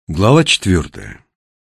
Глава 4.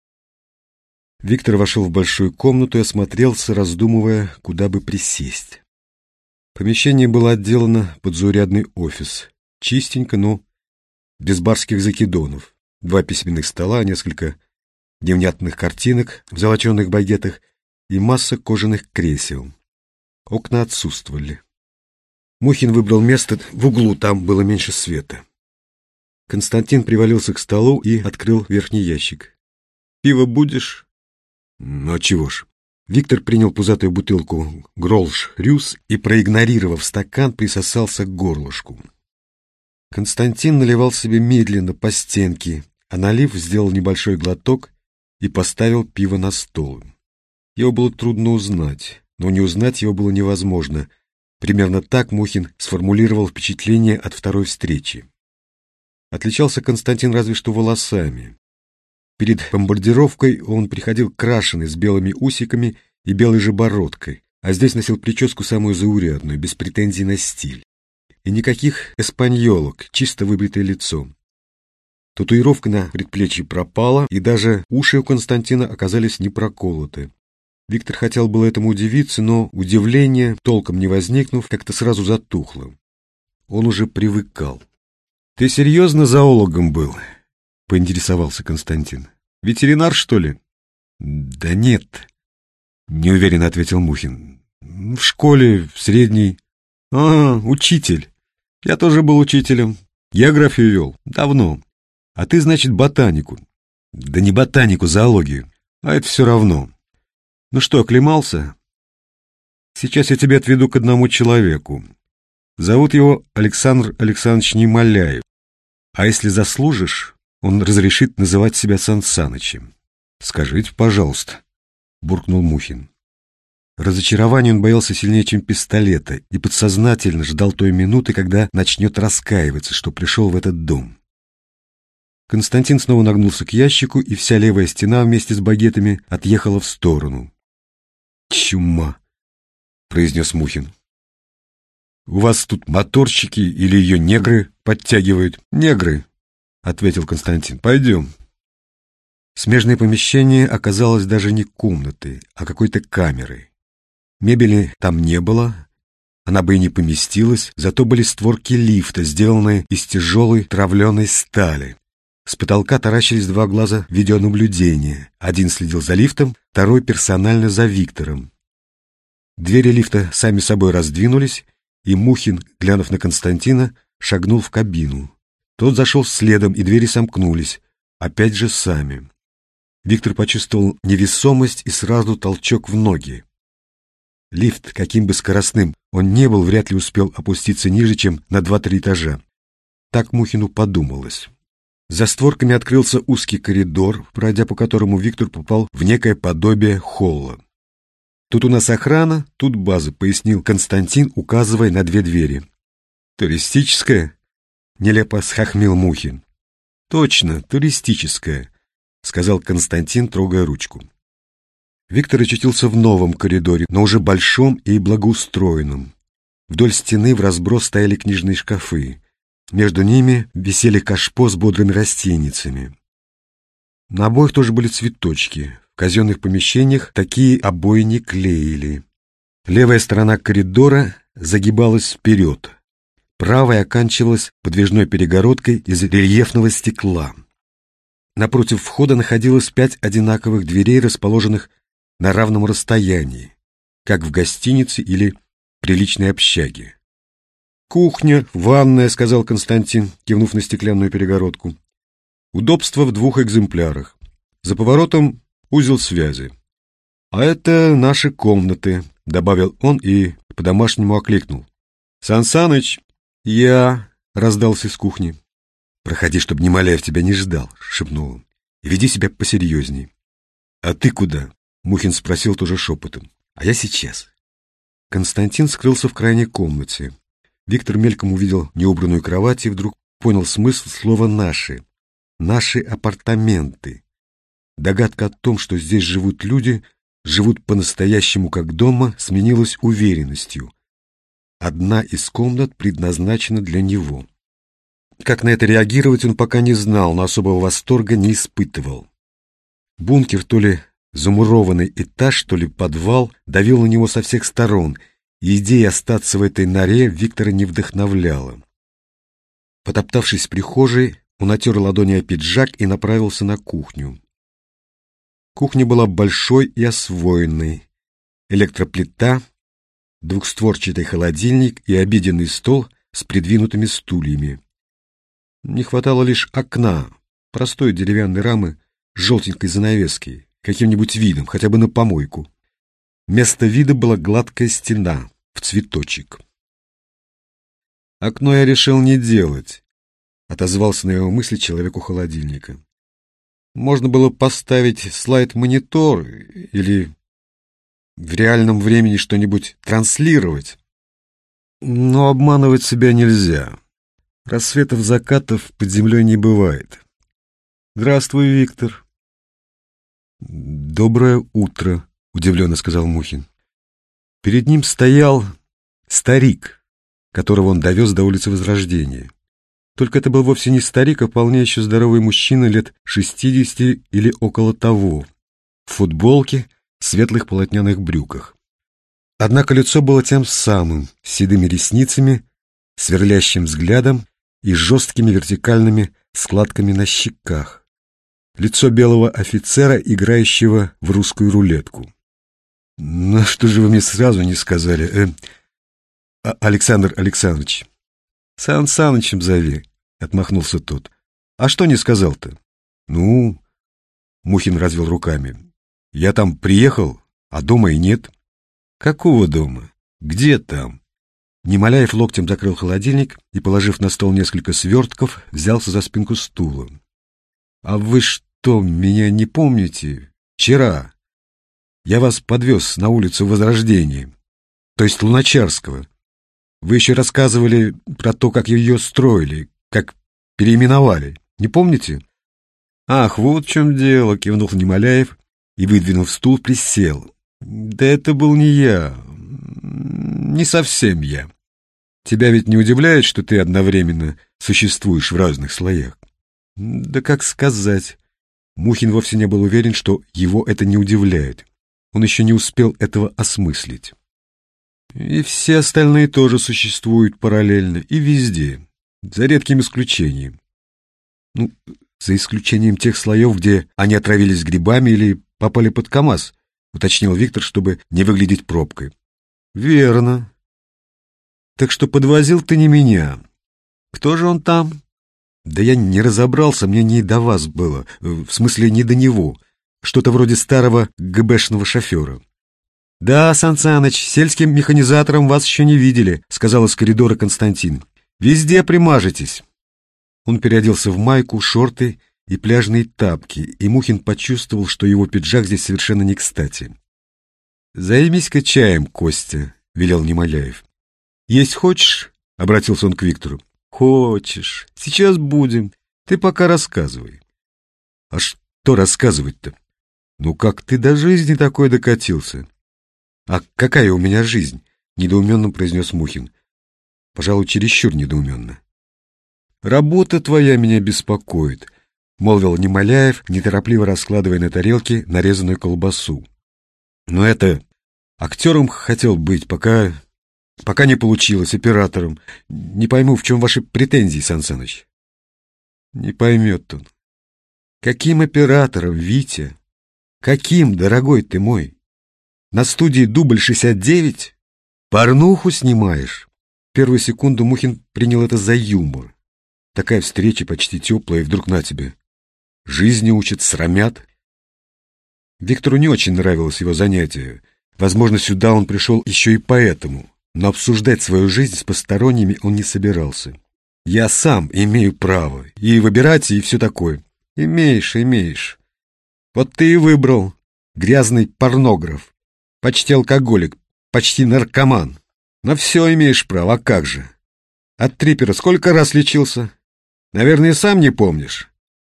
Виктор вошел в большую комнату и осмотрелся, раздумывая, куда бы присесть. Помещение было отделано под заурядный офис. Чистенько, но без барских закидонов. 2 письменных стола, несколько невнятных картинок в золоченых багетах и масса кожаных кресел. Окна отсутствовали. Мухин выбрал место в углу, там было меньше света. Константин привалился к столу и открыл верхний ящик. «Пиво будешь?» «Ну, а чего ж?» Виктор принял пузатую бутылку Гролш Рюс и, проигнорировав стакан, присосался к горлышку. Константин наливал себе медленно по стенке, а налив, сделал небольшой глоток и поставил пиво на стол. Его было трудно узнать, но не узнать его было невозможно. Примерно так Мухин сформулировал впечатление от второй встречи. Отличался Константин разве что волосами. Перед бомбардировкой он приходил крашеный, с белыми усиками и белой же бородкой, а здесь носил прическу самую заурядную, без претензий на стиль. И никаких эспаньолок, чисто выбритое лицо. Татуировка на предплечье пропала, и даже уши у Константина оказались не проколоты. Виктор хотел было этому удивиться, но удивление, толком не возникнув, как-то сразу затухло. Он уже привыкал. «Ты серьезно зоологом был?» — поинтересовался Константин. «Ветеринар, что ли?» «Да нет», — неуверенно ответил Мухин. «В школе, в средней». «А, учитель. Я тоже был учителем. Географию вел. Давно. А ты, значит, ботанику». «Да не ботанику, зоологию. А это все равно. Ну что, оклемался?» «Сейчас я тебя отведу к одному человеку. Зовут его Александр Александрович Немоляев. А если заслужишь, он разрешит называть себя Сан Санычем». «Скажите, пожалуйста», — буркнул Мухин. Разочарования он боялся сильнее, чем пистолета, и подсознательно ждал той минуты, когда начнет раскаиваться, что пришел в этот дом. Константин снова нагнулся к ящику, и вся левая стена вместе с багетами отъехала в сторону. «Чума», — произнес Мухин. «У вас тут моторщики или ее негры подтягивают?» «Негры», — ответил Константин. «Пойдем». Смежное помещение оказалось даже не комнатой, а какой-то камерой. Мебели там не было, она бы и не поместилась, зато были створки лифта, сделанные из тяжелой травленой стали. С потолка таращились 2 глаза видеонаблюдения. Один следил за лифтом, второй персонально за Виктором. Двери лифта сами собой раздвинулись, и Мухин, глянув на Константина, шагнул в кабину. Тот зашел следом, и двери сомкнулись, опять же сами. Виктор почувствовал невесомость и сразу толчок в ноги. Лифт, каким бы скоростным он не был, вряд ли успел опуститься ниже, чем на 2-3 этажа. Так Мухину подумалось. За створками открылся узкий коридор, пройдя по которому Виктор попал в некое подобие холла. «Тут у нас охрана, тут база», — пояснил Константин, указывая на 2 двери. «Туристическая?» — нелепо схохмил Мухин. «Точно, туристическая», — сказал Константин, трогая ручку. Виктор очутился в новом коридоре, но уже большом и благоустроенном. Вдоль стены вразброс стояли книжные шкафы. Между ними висели кашпо с бодрыми растенницами. На обоих тоже были цветочки. В казенных помещениях такие обои не клеили. Левая сторона коридора загибалась вперед. Правая оканчивалась подвижной перегородкой из рельефного стекла. Напротив входа находилось 5 одинаковых дверей, расположенных на равном расстоянии, как в гостинице или приличной общаге. «Кухня, ванная», — сказал Константин, кивнув на стеклянную перегородку. «Удобство в 2 экземплярах. За поворотом узел связи. А это наши комнаты», — добавил он и по-домашнему окликнул. «Сан Саныч!» «Я!» — раздался из кухни. «Проходи, чтобы Немоляев тебя не ждал», — шепнул он. «И веди себя посерьезней». «А ты куда?» — Мухин спросил тоже шепотом. «А я сейчас». Константин скрылся в крайней комнате. Виктор мельком увидел неубранную кровать и вдруг понял смысл слова «наши». «Наши апартаменты». Догадка о том, что здесь живут люди, живут по-настоящему как дома, сменилась уверенностью. Одна из комнат предназначена для него. Как на это реагировать, он пока не знал, но особого восторга не испытывал. Бункер, то ли замурованный этаж, то ли подвал, давил на него со всех сторон, и идея остаться в этой норе Виктора не вдохновляла. Потоптавшись в прихожей, он отер ладони о пиджак и направился на кухню. Кухня была большой и освоенной. Электроплита, двухстворчатый холодильник и обеденный стол с придвинутыми стульями. Не хватало лишь окна, простой деревянной рамы с желтенькой занавеской, каким-нибудь видом, хотя бы на помойку. Вместо вида была гладкая стена в цветочек. «Окно я решил не делать», — отозвался на его мысли человек у холодильника. «Можно было поставить слайд-монитор или в реальном времени что-нибудь транслировать. Но обманывать себя нельзя. Рассветов-закатов под землей не бывает. Здравствуй, Виктор». «Доброе утро», — удивленно сказал Мухин. Перед ним стоял старик, которого он довез до улицы Возрождения. Только это был вовсе не старик, а вполне еще здоровый мужчина лет 60 или около того, в футболке, светлых полотняных брюках. Однако лицо было тем самым, с седыми ресницами, сверлящим взглядом и жесткими вертикальными складками на щеках. Лицо белого офицера, играющего в русскую рулетку. «Ну что же вы мне сразу не сказали, Александр Александрович?» «Сан Санычем зови», — отмахнулся тот. «А что не сказал-то?» «Ну...» — Мухин развел руками. «Я там приехал, а дома и нет». «Какого дома? Где там?» Немоляев локтем закрыл холодильник и, положив на стол несколько свертков, взялся за спинку стула. «А вы что, меня не помните? Вчера я вас подвез на улицу Возрождения, то есть Луначарского. Вы еще рассказывали про то, как ее строили, как переименовали. Не помните?» «Ах, вот в чем дело», — кивнул Немоляев и, выдвинув стул, присел. «Да это был не я. Не совсем я. Тебя ведь не удивляет, что ты одновременно существуешь в разных слоях?» «Да как сказать?» Мухин вовсе не был уверен, что его это не удивляет. Он еще не успел этого осмыслить. «И все остальные тоже существуют параллельно, и везде, за редким исключением. Ну, за исключением тех слоев, где они отравились грибами или попали под КамАЗ», — уточнил Виктор, чтобы не выглядеть пробкой. «Верно. Так что подвозил ты не меня. Кто же он там?» «Да я не разобрался, мне не до вас было, в смысле не до него. Что-то вроде старого ГБшного шофера». «Да, Сан Саныч, сельским механизатором вас еще не видели», — сказал из коридора Константин. «Везде примажетесь». Он переоделся в майку, шорты и пляжные тапки, и Мухин почувствовал, что его пиджак здесь совершенно не кстати. «Займись-ка чаем, Костя», — велел Немоляев. «Есть хочешь?» — обратился он к Виктору. «Хочешь. Сейчас будем. Ты пока рассказывай». «А что рассказывать-то? Ну как ты до жизни такой докатился?» «А какая у меня жизнь?» — недоуменно произнес Мухин. Пожалуй, чересчур недоуменно. «Работа твоя меня беспокоит», — молвил Немоляев, неторопливо раскладывая на тарелке нарезанную колбасу. «Но это... актером хотел быть, пока не получилось, оператором. Не пойму, в чем ваши претензии, Сан Саныч?» «Не поймет он. Каким оператором, Витя? Каким, дорогой ты мой? На студии дубль 69? Порнуху снимаешь?» Первую секунду Мухин принял это за юмор. Такая встреча почти теплая, и вдруг на тебе. Жизни учат, срамят. Виктору не очень нравилось его занятие. Возможно, сюда он пришел еще и поэтому. Но обсуждать свою жизнь с посторонними он не собирался. «Я сам имею право. И выбирать, и все такое». «Имеешь. Вот ты и выбрал. Грязный порнограф. Почти алкоголик, почти наркоман. На все имеешь право, а как же? От трипера сколько раз лечился? Наверное, сам не помнишь.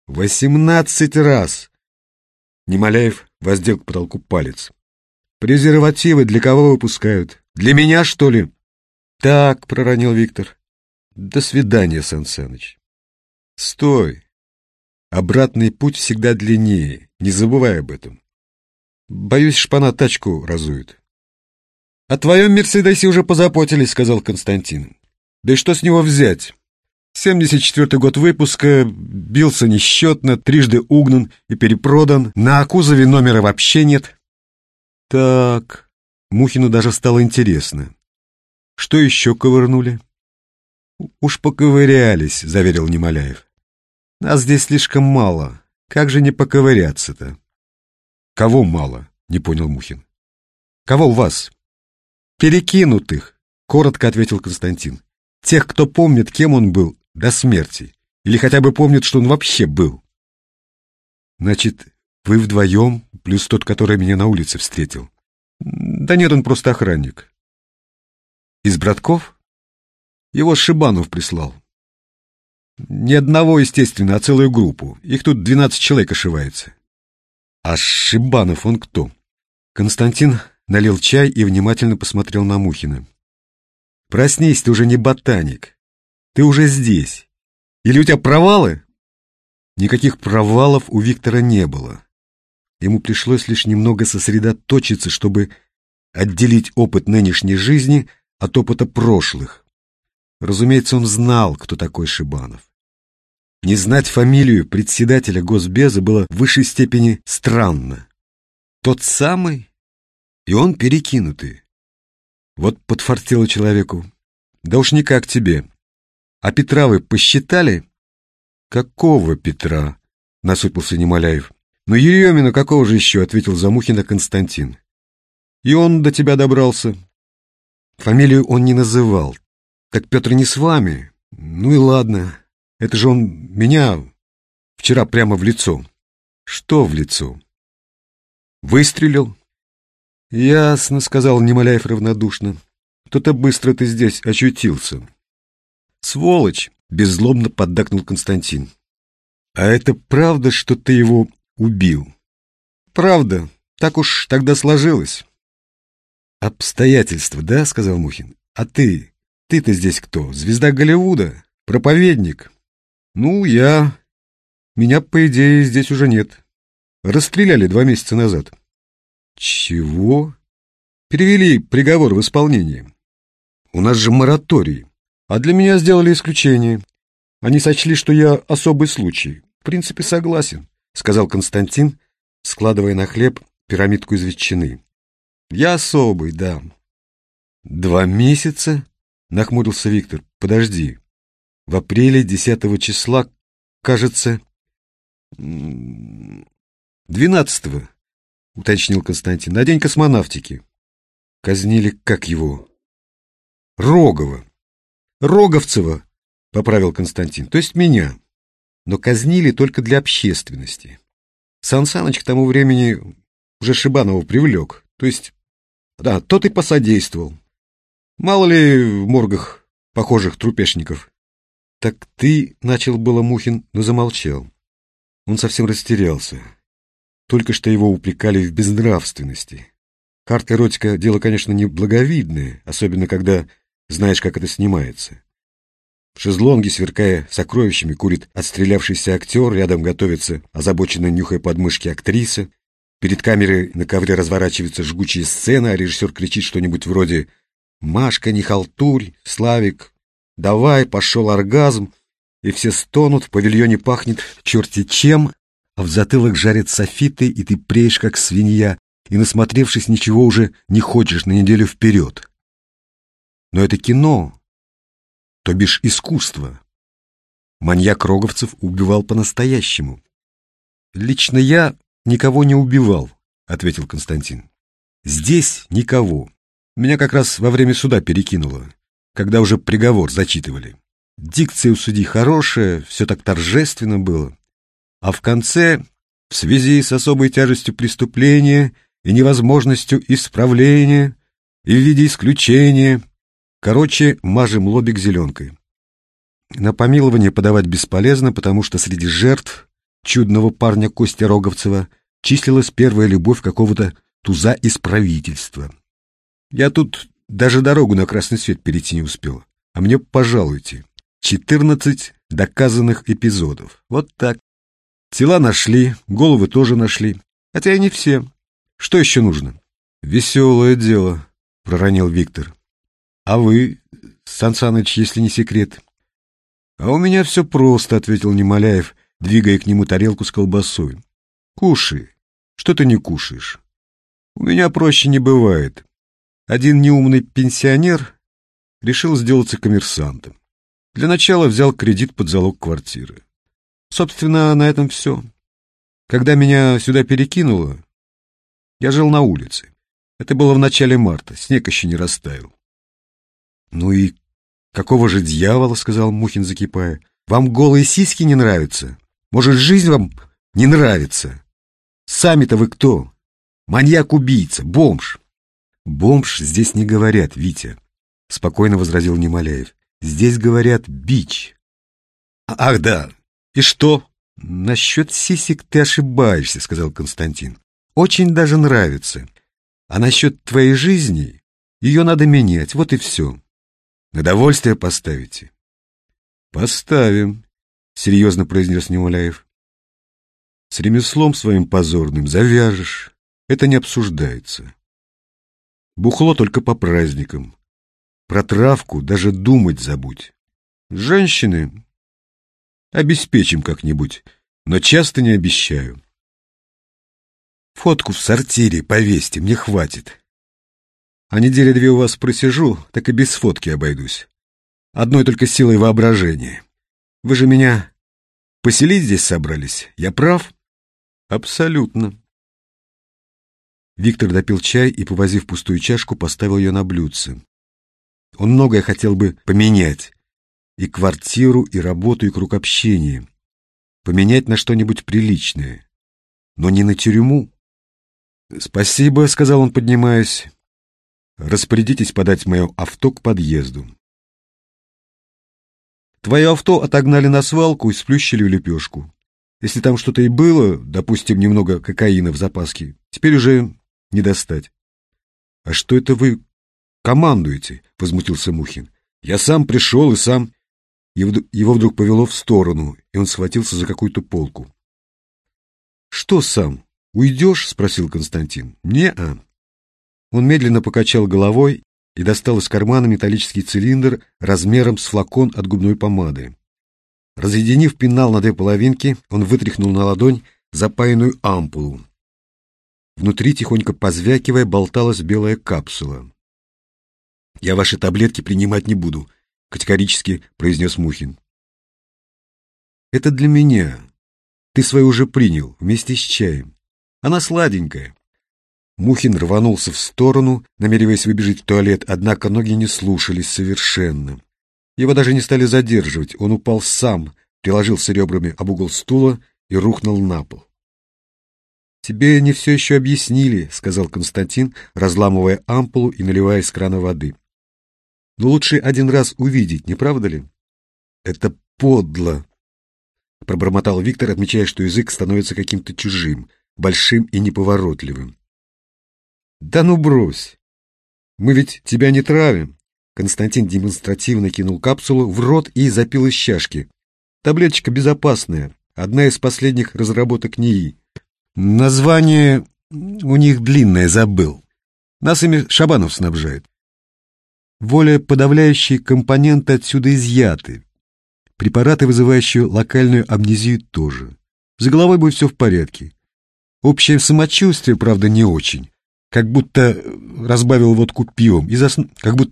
18 раз!» Немоляев воздел к потолку палец. «Презервативы для кого выпускают? Для меня, что ли?» «Так», — проронил Виктор. «До свидания, Сан Саныч. Стой! Обратный путь всегда длиннее, не забывай об этом. Боюсь, шпана тачку разует. О твоем «Мерседесе» уже позаботились, сказал Константин. Да и что с него взять? 74-й год выпуска, бился несчетно, трижды угнан и перепродан, на кузове номера вообще нет. Так, Мухину даже стало интересно. Что еще ковырнули? Уж поковырялись, заверил Немоляев. Нас здесь слишком мало, как же не поковыряться-то? Кого мало? Не понял Мухин. Кого у вас? Перекинутых, коротко ответил Константин. Тех, кто помнит, кем он был до смерти, или хотя бы помнит, что он вообще был. Значит, вы вдвоем, плюс тот, который меня на улице встретил. Да нет, он просто охранник. Из братков? Его Шибанов прислал. Ни одного, естественно, а целую группу. Их тут 12 человек ошивается. А Шибанов он кто? Константин налил чай и внимательно посмотрел на Мухина. Проснись, ты уже не ботаник. Ты уже здесь. Или у тебя провалы? Никаких провалов у Виктора не было. Ему пришлось лишь немного сосредоточиться, чтобы отделить опыт нынешней жизни от опыта прошлых. Разумеется, он знал, кто такой Шибанов. Не знать фамилию председателя Госбеза было в высшей степени странно. Тот самый? И он перекинутый. Вот подфартило человеку. Да уж не как тебе. А Петра вы посчитали? Какого Петра? Насупился Немоляев. Ну, Еремина какого же еще? Ответил за Мухина Константин. И он до тебя добрался. Фамилию он не называл. Так Петр не с вами? Ну и ладно. Это же он меня вчера прямо в лицо. Что в лицо? Выстрелил? Ясно, сказал Немоляев равнодушно. То-то быстро ты здесь очутился. Сволочь, беззлобно поддакнул Константин. А это правда, что ты его убил? Правда, так уж тогда сложилось. Обстоятельства, да, сказал Мухин. А ты-то здесь кто? Звезда Голливуда? Проповедник? Ну, я... Меня, по идее, здесь уже нет. Расстреляли 2 месяца назад. Чего? Перевели приговор в исполнение. У нас же мораторий. А для меня сделали исключение. Они сочли, что я особый случай. В принципе, согласен, сказал Константин, складывая на хлеб пирамидку из ветчины. Я особый, да. 2 месяца? Нахмурился Виктор. Подожди. В апреле 10 числа, кажется... 12-го, уточнил Константин, на день космонавтики. Казнили, как его? Рогова. Роговцева, поправил Константин, то есть меня. Но казнили только для общественности. Сан Саныч к тому времени уже Шибанова привлек, то есть, да, тот и посодействовал. Мало ли в моргах похожих трупешников. Так ты, начал было Мухин, но замолчал. Он совсем растерялся. Только что его упрекали в безнравственности. Хард-эротика — дело, конечно, не благовидное, особенно когда знаешь, как это снимается. В шезлонге, сверкая сокровищами, курит отстрелявшийся актер, рядом готовится, озабоченно нюхая подмышки, актриса. Перед камерой на ковре разворачивается жгучая сцена, а режиссер кричит что-нибудь вроде «Машка, не халтурь, Славик, давай, пошел оргазм», и все стонут, в павильоне пахнет черти чем, а в затылок жарят софиты, и ты преешь, как свинья, и, насмотревшись, ничего уже не хочешь на неделю вперед. Но это кино, то бишь искусство. Маньяк Роговцев убивал по-настоящему. «Лично я никого не убивал», — ответил Константин. «Здесь никого. Меня как раз во время суда перекинуло, когда уже приговор зачитывали. Дикция у судьи хорошая, все так торжественно было. А в конце, в связи с особой тяжестью преступления и невозможностью исправления, и в виде исключения, короче, мажем лобик зеленкой. На помилование подавать бесполезно, потому что среди жертв чудного парня Костя Роговцева числилась первая любовь какого-то туза из правительства. Я тут даже дорогу на красный свет перейти не успел, а мне пожалуйте. 14 доказанных эпизодов. Вот так. Тела нашли, головы тоже нашли. Хотя и не все. Что еще нужно? Веселое дело, проронил Виктор. А вы, Сан Саныч, если не секрет? А у меня все просто, ответил Немоляев, двигая к нему тарелку с колбасой. Кушай. Что ты не кушаешь? У меня проще не бывает. Один неумный пенсионер решил сделаться коммерсантом. Для начала взял кредит под залог квартиры. Собственно, на этом все. Когда меня сюда перекинуло, я жил на улице. Это было в начале марта, снег еще не растаял. Ну и какого же дьявола, сказал Мухин, закипая. Вам голые сиськи не нравятся? Может, жизнь вам не нравится? Сами-то вы кто? Маньяк-убийца, бомж. Бомж здесь не говорят, Витя, спокойно возразил Немоляев. Здесь говорят бич. Ах, да. И что? Насчет сисек ты ошибаешься, сказал Константин. Очень даже нравится. А насчет твоей жизни ее надо менять, вот и все. На довольствие поставите? Поставим, серьезно произнес Немоляев. С ремеслом своим позорным завяжешь. Это не обсуждается. Бухло только по праздникам. Про травку даже думать забудь. Женщины обеспечим как-нибудь, но часто не обещаю. Фотку в сортире повесьте, мне хватит. А недели две у вас просижу, так и без фотки обойдусь. Одной только силой воображения. Вы же меня поселить здесь собрались, я прав? Абсолютно. Виктор допил чай и, повозив пустую чашку, поставил ее на блюдце. Он многое хотел бы поменять. И квартиру, и работу, и круг общения. Поменять на что-нибудь приличное. Но не на тюрьму. «Спасибо», — сказал он, поднимаясь. «Распорядитесь подать мое авто к подъезду». Твое авто отогнали на свалку и сплющили в лепешку. Если там что-то и было, допустим, немного кокаина в запаске, теперь уже не достать. — А что это вы командуете? — возмутился Мухин. — Я сам пришел и сам... Его вдруг повело в сторону, и он схватился за какую-то полку. — Что сам? Уйдешь? — спросил Константин. — Не-а. Он медленно покачал головой и достал из кармана металлический цилиндр размером с флакон от губной помады. Разъединив пенал на две половинки, он вытряхнул на ладонь запаянную ампулу. Внутри, тихонько позвякивая, болталась белая капсула. — Я ваши таблетки принимать не буду, — категорически произнес Мухин. — Это для меня. Ты свою уже принял, вместе с чаем. Она сладенькая. Мухин рванулся в сторону, намереваясь выбежать в туалет, однако ноги не слушались совершенно. Его даже не стали задерживать, он упал сам, приложился ребрами об угол стула и рухнул на пол. «Тебе не все еще объяснили», — сказал Константин, разламывая ампулу и наливая из крана воды. «Но лучше один раз увидеть, не правда ли?» «Это подло», — пробормотал Виктор, отмечая, что язык становится каким-то чужим, большим и неповоротливым. «Да ну брось! Мы ведь тебя не травим!» Константин демонстративно кинул капсулу в рот и запил из чашки. «Таблеточка безопасная, одна из последних разработок НИИ. Название у них длинное, забыл. Нас ими Шабанов снабжает. Более подавляющие компоненты отсюда изъяты. Препараты, вызывающие локальную амнезию, тоже. С головой будет все в порядке. Общее самочувствие, правда, не очень. Как будто разбавил водку пивом и заснул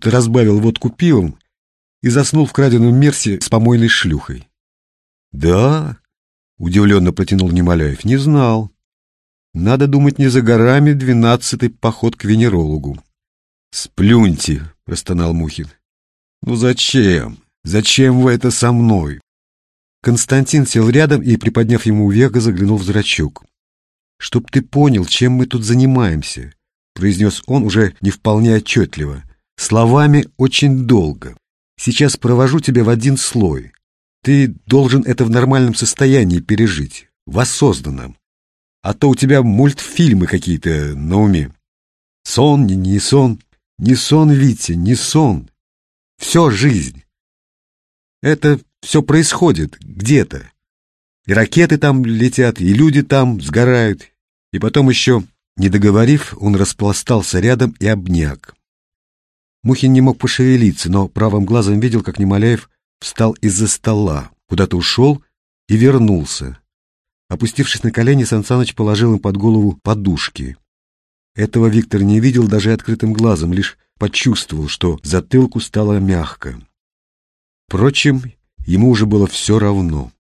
в краденом Мерсе с помойной шлюхой. «Да?» — удивленно протянул Немоляев. «Не знал. Надо думать, не за горами 12-й поход к венерологу». «Сплюньте!» — простонал Мухин. «Ну зачем? Зачем вы это со мной?» Константин сел рядом и, приподняв ему веко, заглянул в зрачок. «Чтоб ты понял, чем мы тут занимаемся», — произнес он уже не вполне отчетливо. «Словами очень долго. Сейчас провожу тебя в один слой. Ты должен это в нормальном состоянии пережить, в осознанном. А то у тебя мультфильмы какие-то на уме. Сон, не сон, не сон, Витя, не сон. Все жизнь. Это все происходит где-то. И ракеты там летят, и люди там сгорают. И потом еще, не договорив, он распластался рядом и обняк. Мухин не мог пошевелиться, но правым глазом видел, как Немоляев встал из-за стола, куда-то ушел и вернулся. Опустившись на колени, Сан Саныч положил им под голову подушки. Этого Виктор не видел даже открытым глазом, лишь почувствовал, что затылку стало мягко. Впрочем, ему уже было все равно.